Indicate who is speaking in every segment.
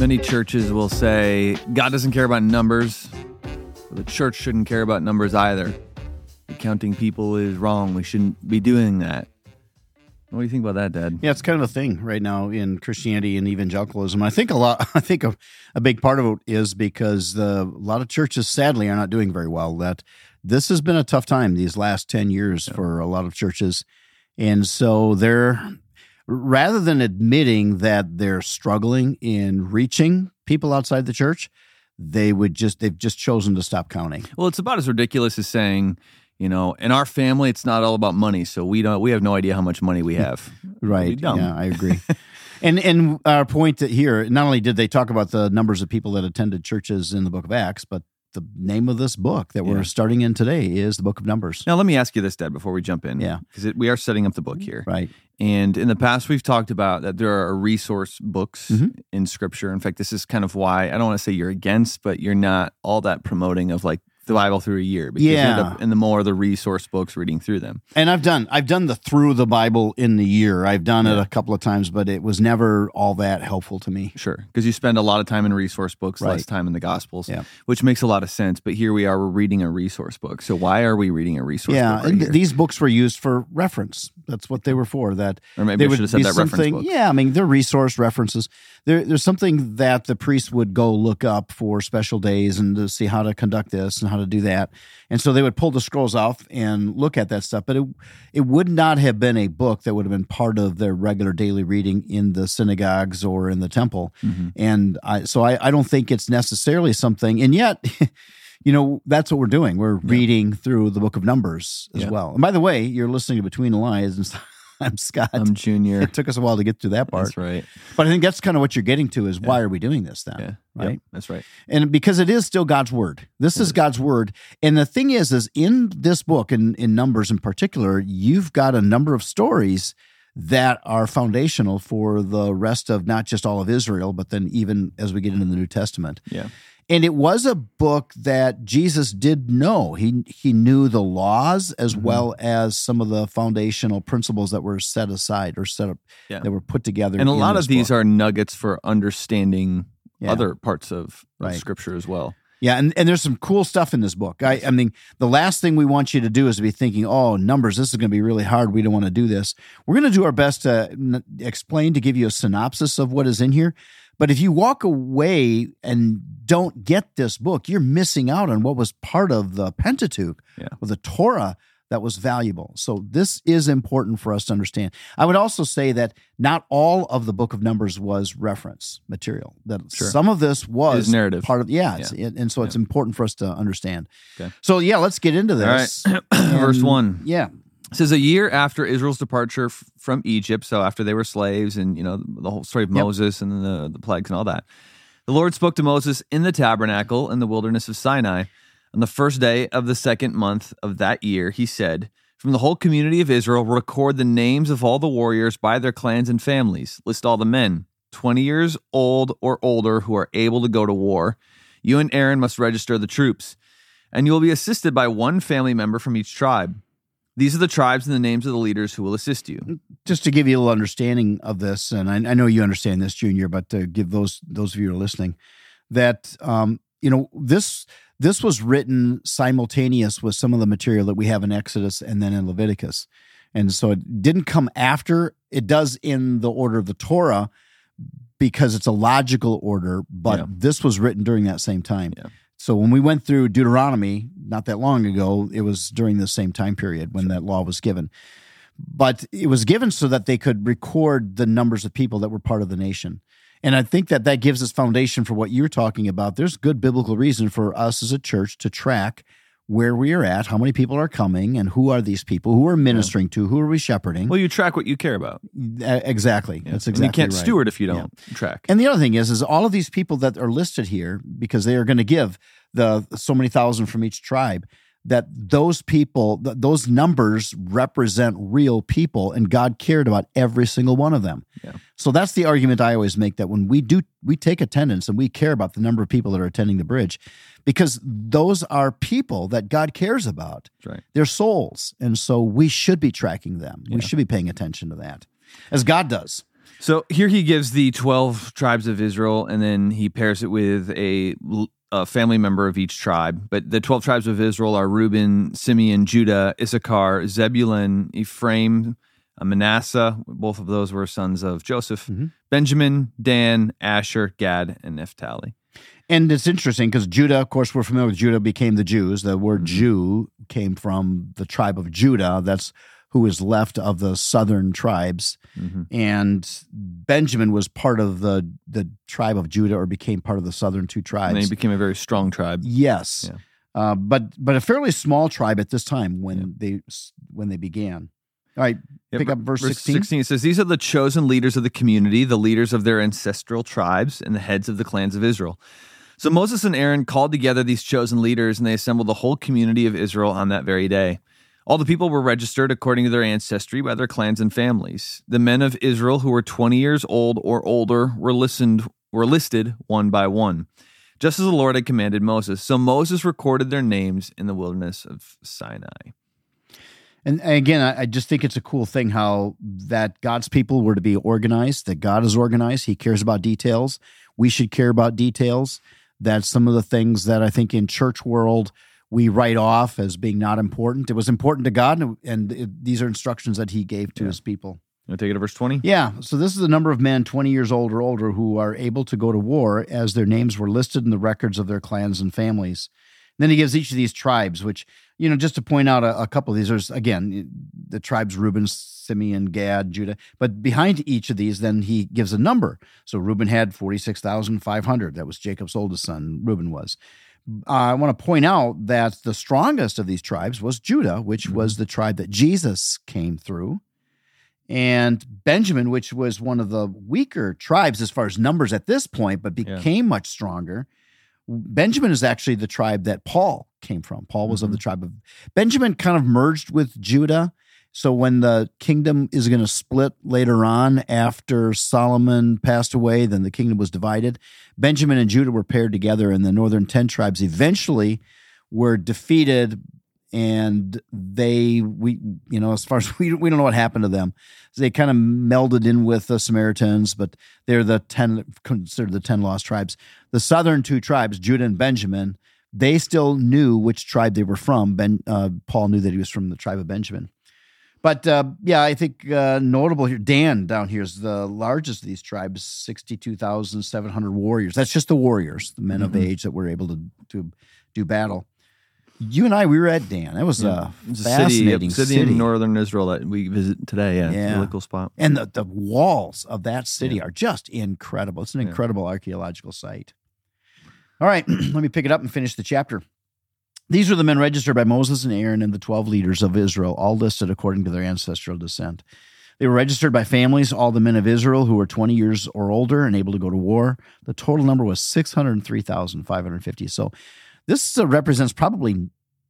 Speaker 1: Many churches will say God doesn't care about numbers. The church shouldn't care about numbers either. Counting people is wrong. We shouldn't be doing that. What do you think about that, Dad?
Speaker 2: Yeah, it's kind of a thing right now in Christianity and evangelicalism. I think a big part of it is because a lot of churches, sadly, are not doing very well. That this has been a tough time these last 10 years for a lot of churches. And so rather than admitting that they're struggling in reaching people outside the church, they've just chosen to stop counting.
Speaker 1: Well, it's about as ridiculous as saying, in our family, it's not all about money, so we have no idea how much money we have.
Speaker 2: Right. Yeah, I agree. And our point here, not only did they talk about the numbers of people that attended churches in the book of Acts, but the name of this book that we're starting in today is the book of Numbers.
Speaker 1: Now, let me ask you this, Dad, before we jump in.
Speaker 2: Yeah.
Speaker 1: Because we are setting up the book here.
Speaker 2: Right.
Speaker 1: And in the past, we've talked about that there are resource books in Scripture. In fact, this is kind of why, I don't want to say you're against, but you're not all that promoting of like the Bible through a year. Because you end up in the more of the resource books, reading through them.
Speaker 2: And I've done the through the Bible in the year. I've done it a couple of times, but it was never all that helpful to me.
Speaker 1: Sure, because you spend a lot of time in resource books, less time in the Gospels, which makes a lot of sense. But here we are, we're reading a resource book. So why are we reading a resource book right here?
Speaker 2: These books were used for reference. That's what they were for.
Speaker 1: Or maybe I should have said that reference book.
Speaker 2: Yeah, I mean, they're resource references. There's something that the priest would go look up for special days and to see how to conduct this and how to do that. And so they would pull the scrolls off and look at that stuff. But it would not have been a book that would have been part of their regular daily reading in the synagogues or in the temple. Mm-hmm. And I don't think it's necessarily something. And yet, that's what we're doing. We're reading through the book of Numbers as well. And by the way, you're listening to Between the Lines. And I'm Scott.
Speaker 1: I'm Junior.
Speaker 2: It took us a while to get through that part.
Speaker 1: That's right.
Speaker 2: But I think that's kind of what you're getting to is why are we doing this then?
Speaker 1: Yeah.
Speaker 2: Right?
Speaker 1: Yep, that's right.
Speaker 2: And because it is still God's word. This is God's word. And the thing is in this book, in Numbers in particular, you've got a number of stories that are foundational for the rest of not just all of Israel, but then even as we get into the New Testament.
Speaker 1: Yeah.
Speaker 2: And it was a book that Jesus did know. He knew the laws as well as some of the foundational principles that were set aside or set up that were put together.
Speaker 1: And a lot of these are nuggets for understanding other parts of Scripture as well.
Speaker 2: Yeah, and there's some cool stuff in this book. I mean, the last thing we want you to do is to be thinking, oh, Numbers, this is going to be really hard. We don't want to do this. We're going to do our best to explain, to give you a synopsis of what is in here. But if you walk away and don't get this book, you're missing out on what was part of the Pentateuch or the Torah that was valuable. So this is important for us to understand. I would also say that not all of the book of Numbers was reference material. That some of this was
Speaker 1: narrative
Speaker 2: part of and so it's important for us to understand.
Speaker 1: Okay.
Speaker 2: So let's get into this.
Speaker 1: All right. Verse 1.
Speaker 2: Yeah.
Speaker 1: It says, a year after Israel's departure from Egypt, so after they were slaves and, the whole story of Moses and the plagues and all that, the Lord spoke to Moses in the tabernacle in the wilderness of Sinai. On the first day of the second month of that year, he said, from the whole community of Israel, record the names of all the warriors by their clans and families. List all the men, 20 years old or older, who are able to go to war. You and Aaron must register the troops, and you will be assisted by one family member from each tribe. These are the tribes and the names of the leaders who will assist you.
Speaker 2: Just to give you a little understanding of this, and I know you understand this, Junior, but to give those of you who are listening, that this was written simultaneous with some of the material that we have in Exodus and then in Leviticus. And so it didn't come after. It does in the order of the Torah because it's a logical order, but this was written during that same time. Yeah. So when we went through Deuteronomy not that long ago, it was during the same time period when that law was given. But it was given so that they could record the numbers of people that were part of the nation. And I think that gives us foundation for what you're talking about. There's good biblical reason for us as a church to track where we are at, how many people are coming, and who are these people, who are ministering to, who are we shepherding.
Speaker 1: Well, you track what you care about.
Speaker 2: Exactly. Yeah. That's exactly right.
Speaker 1: And you can't steward if you don't track.
Speaker 2: And the other thing is all of these people that are listed here, because they are going to give the so many thousand from each tribe, that those people, those numbers represent real people, and God cared about every single one of them. Yeah. So that's the argument I always make, that when we take attendance and we care about the number of people that are attending the bridge, because those are people that God cares about.
Speaker 1: That's right.
Speaker 2: They're souls. And so we should be tracking them. Yeah. We should be paying attention to that, as God does.
Speaker 1: So here he gives the 12 tribes of Israel, and then he pairs it with a family member of each tribe. But the 12 tribes of Israel are Reuben, Simeon, Judah, Issachar, Zebulun, Ephraim, Manasseh. Both of those were sons of Joseph. Benjamin, Dan, Asher, Gad, and Naphtali.
Speaker 2: And it's interesting because Judah, of course, we're familiar with Judah, became the Jews. The word Jew came from the tribe of Judah. That's who is left of the southern tribes. And Benjamin was part of the tribe of Judah, or became part of the southern two tribes.
Speaker 1: And he became a very strong tribe.
Speaker 2: Yes.
Speaker 1: Yeah.
Speaker 2: But a fairly small tribe at this time when they began. All right, pick up verse 16.
Speaker 1: 16 says, "These are the chosen leaders of the community, the leaders of their ancestral tribes, and the heads of the clans of Israel." So Moses and Aaron called together these chosen leaders, and they assembled the whole community of Israel on that very day. All the people were registered according to their ancestry by their clans and families. The men of Israel who were 20 years old or older were listed one by one, just as the Lord had commanded Moses. So Moses recorded their names in the wilderness of Sinai.
Speaker 2: And again, I just think it's a cool thing how that God's people were to be organized, that God is organized. He cares about details. We should care about details. That's some of the things that I think in church world we write off as being not important. It was important to God, and these are instructions that he gave to his people.
Speaker 1: You want to take it to verse 20?
Speaker 2: Yeah. So this is the number of men 20 years old or older who are able to go to war, as their names were listed in the records of their clans and families. Then he gives each of these tribes, which, just to point out a couple of these, there's, again, the tribes Reuben, Simeon, Gad, Judah. But behind each of these, then he gives a number. So Reuben had 46,500. That was Jacob's oldest son, Reuben was. I want to point out that the strongest of these tribes was Judah, which was the tribe that Jesus came through. And Benjamin, which was one of the weaker tribes as far as numbers at this point, but became much stronger. Benjamin is actually the tribe that Paul came from. Paul was of the tribe of Benjamin, kind of merged with Judah. So when the kingdom is going to split later on after Solomon passed away, then the kingdom was divided. Benjamin and Judah were paired together, and the northern 10 tribes eventually were defeated. And as far as we don't know what happened to them. They kind of melded in with the Samaritans, but they're considered the 10 lost tribes. The southern two tribes, Judah and Benjamin, they still knew which tribe they were from. Paul knew that he was from the tribe of Benjamin. But I think notable here, Dan down here is the largest of these tribes, 62,700 warriors. That's just the warriors, the men of age that were able to do battle. You and I, we were at Dan. That was a fascinating
Speaker 1: city in northern Israel that we visit today. Yeah, it's a really cool spot.
Speaker 2: And the walls of that city are just incredible. It's an incredible archaeological site. All right, let me pick it up and finish the chapter. These are the men registered by Moses and Aaron and the 12 leaders of Israel, all listed according to their ancestral descent. They were registered by families, all the men of Israel who were 20 years or older and able to go to war. The total number was 603,550. So this represents probably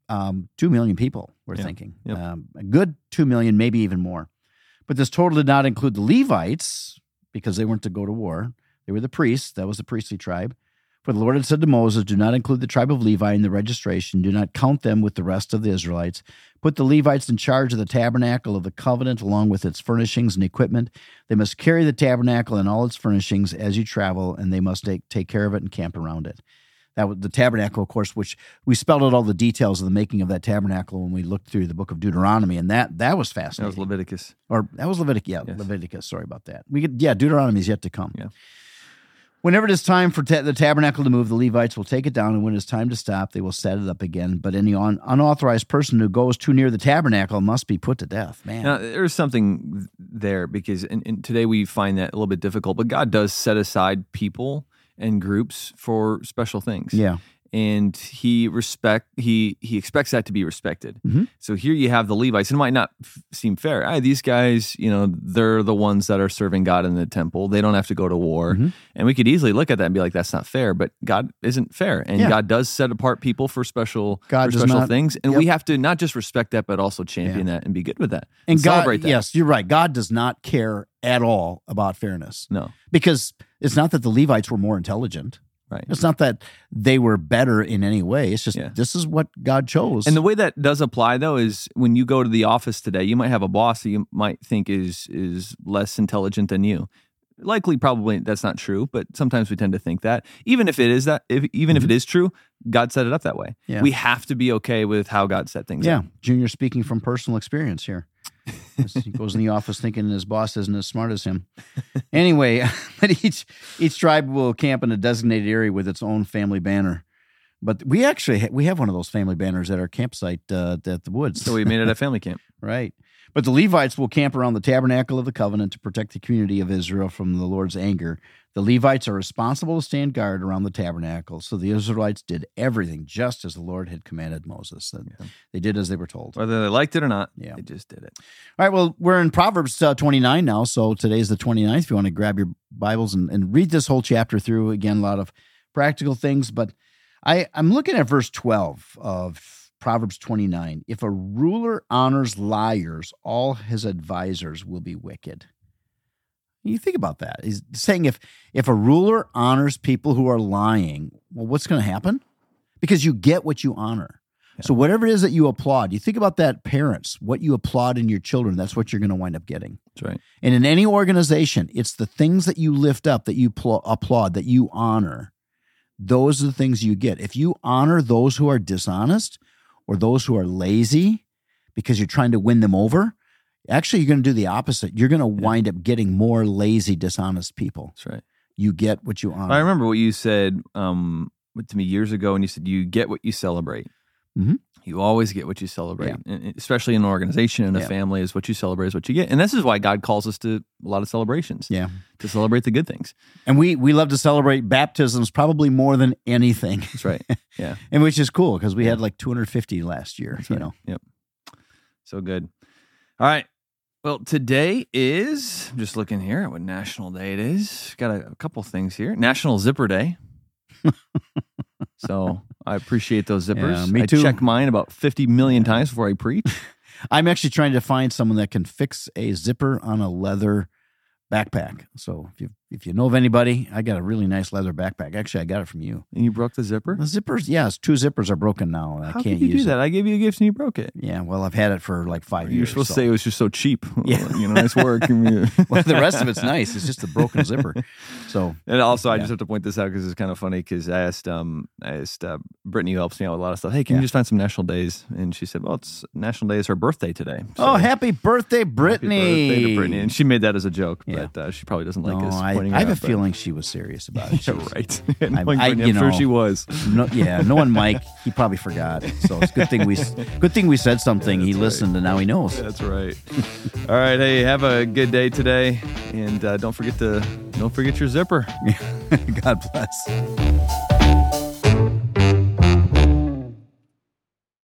Speaker 2: 2 million people, we're thinking.
Speaker 1: Yep.
Speaker 2: A good 2 million, maybe even more. But this total did not include the Levites, because they weren't to go to war. They were the priests. That was the priestly tribe. For the Lord had said to Moses, do not include the tribe of Levi in the registration. Do not count them with the rest of the Israelites. Put the Levites in charge of the tabernacle of the covenant, along with its furnishings and equipment. They must carry the tabernacle and all its furnishings as you travel, and they must take care of it and camp around it. That was the tabernacle, of course, which we spelled out all the details of the making of that tabernacle when we looked through the book of Deuteronomy, and that was fascinating.
Speaker 1: That was Leviticus.
Speaker 2: That was Leviticus. Yeah, yes. Leviticus. Sorry about that. Deuteronomy is yet to come.
Speaker 1: Yeah.
Speaker 2: Whenever it is time for the tabernacle to move, the Levites will take it down, and when it is time to stop, they will set it up again. But any unauthorized person who goes too near the tabernacle must be put to death. Man,
Speaker 1: now, there's something there, because and today we find that a little bit difficult, but God does set aside people and groups for special things.
Speaker 2: Yeah.
Speaker 1: And he expects that to be respected.
Speaker 2: Mm-hmm.
Speaker 1: So here you have the Levites, and it might not seem fair. These guys, they're the ones that are serving God in the temple. They don't have to go to war.
Speaker 2: Mm-hmm.
Speaker 1: And we could easily look at that and be like, that's not fair. But God isn't fair. And God does set apart people for special things. And we have to not just respect that, but also champion that and be good with that. And celebrate that.
Speaker 2: Yes, you're right. God does not care at all about fairness.
Speaker 1: No.
Speaker 2: Because it's not that the Levites were more intelligent.
Speaker 1: Right.
Speaker 2: It's not that they were better in any way. It's just this is what God chose.
Speaker 1: And the way that does apply, though, is when you go to the office today, you might have a boss that you might think is less intelligent than you. Likely, probably that's not true, but sometimes we tend to think that. Even if it is that, if it is true, God set it up that way.
Speaker 2: Yeah.
Speaker 1: We have to be okay with how God set things up.
Speaker 2: Junior speaking from personal experience here. He goes in the office thinking his boss isn't as smart as him. Anyway, but each tribe will camp in a designated area with its own family banner. But we actually we have one of those family banners at our campsite at the woods.
Speaker 1: So we made it a family camp.
Speaker 2: Right. But the Levites will camp around the tabernacle of the covenant to protect the community of Israel from the Lord's anger. The Levites are responsible to stand guard around the tabernacle. So the Israelites did everything just as the Lord had commanded Moses. They did as they were told.
Speaker 1: Whether they liked it or not,
Speaker 2: Yeah.
Speaker 1: they just did it.
Speaker 2: All right, well, we're in Proverbs 29 now, so today's the 29th. If you want to grab your Bibles and read this whole chapter through, again, a lot of practical things, but I'm looking at verse 12 of Proverbs 29. If a ruler honors liars, all his advisors will be wicked. You think about that. He's saying if a ruler honors people who are lying, well, what's going to happen? Because you get what you honor. Yeah. So whatever it is that you applaud, you think about that, parents, what you applaud in your children, that's what you're going to wind up getting.
Speaker 1: That's right.
Speaker 2: And in any organization, it's the things that you lift up, that you applaud, that you honor. Those are the things you get. If you honor those who are dishonest or those who are lazy because you're trying to win them over, actually, you're going to do the opposite. You're going to wind up getting more lazy, dishonest people.
Speaker 1: That's right.
Speaker 2: You get what you honor.
Speaker 1: I remember what you said to me years ago, and you said you get what you celebrate.
Speaker 2: Mm-hmm.
Speaker 1: You always get what you celebrate, and especially in an organization and a family, is what you celebrate is what you get. And this is why God calls us to a lot of celebrations. Yeah, to celebrate the good things.
Speaker 2: And we love to celebrate baptisms probably more than anything.
Speaker 1: That's right. Yeah,
Speaker 2: and which is cool because we had like 250 last year.
Speaker 1: That's right. Yep. So good. All right. Well, today is, I'm just looking here at what National Day it is. Got a couple things here. National Zipper Day. So I appreciate those zippers.
Speaker 2: Yeah, me too.
Speaker 1: I check mine about 50 million times before I preach.
Speaker 2: I'm actually trying to find someone that can fix a zipper on a leather backpack. So if you know of anybody, I got a really nice leather backpack. Actually, I got it from you.
Speaker 1: And you broke the zipper?
Speaker 2: The zippers, yes, 2 zippers are broken now. And I can't
Speaker 1: could you
Speaker 2: use
Speaker 1: do that? I gave you a gift and you broke it.
Speaker 2: Yeah, well, I've had it for like 5 years.
Speaker 1: You're supposed to say it was just so cheap.
Speaker 2: Yeah.
Speaker 1: Nice work.
Speaker 2: Well, the rest of it's nice. It's just the broken zipper. So,
Speaker 1: and also, I just have to point this out because it's kind of funny because I asked Brittany, who helps me out with a lot of stuff, hey, can you just find some national days? And she said, well, it's National Day is her birthday today. So,
Speaker 2: happy birthday, Brittany.
Speaker 1: Happy birthday to Brittany. And she made that as a joke, but she probably doesn't like us pointing it out.
Speaker 2: I have a feeling she was serious about it.
Speaker 1: Right. I'm sure she was.
Speaker 2: Knowing Mike, he probably forgot. So it's good thing we said something. He listened, and now he knows.
Speaker 1: That's right. All right. Hey, have a good day today, and don't forget your zipper.
Speaker 2: God bless.